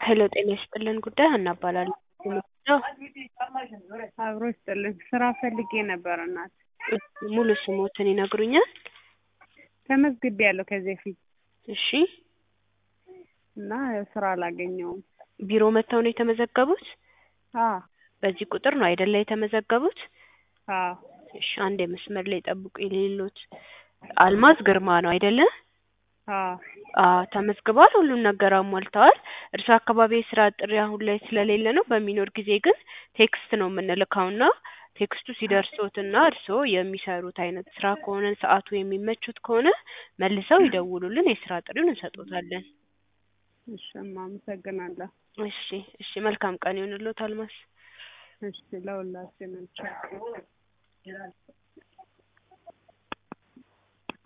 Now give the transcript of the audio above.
ሄሎ ጤና ይስጥልን ጉዳይ ሀና እባላለሁ። አብሮ ይስጥልን ስራ ፈልጌ ነበር እናት። ሙሉ ስሞትን ይነግሩኛል? ተመዝግቤያለሁ ከዚህ በፊት እሺ። እና ስራ አላገኘሁም። ቢሮ መጥተው ነው የተመዘገቡት? አዎ በዚህ ቁጥር ነው አይደለ የተመዘገቡት? አዎ። እሺ አንዴ መስመር ላይ ጠብቁኝ ልይሎት። አልማዝ ግርማ ነው አይደለ? አዎ ተመዝግበዋል። ሁሉም ነገር አሟልተዋል። እርሱ አካባቢ የስራ ጥሪ አሁን ላይ ስለሌለ ነው። በሚኖር ጊዜ ግን ቴክስት ነው የምንልከውና ቴክስቱ ሲደርሶትና እርስዎ የሚሰሩት አይነት ስራ ከሆነ ሰዓቱ የሚመቹት ከሆነ መልሰው ይደውሉልን፣ የስራ ጥሪውን እንሰጦታለን። እሺ አመሰግናለሁ። እሺ እሺ፣ መልካም ቀን ይሁንልዎት አልማዝ። እሺ ለሁላችንም።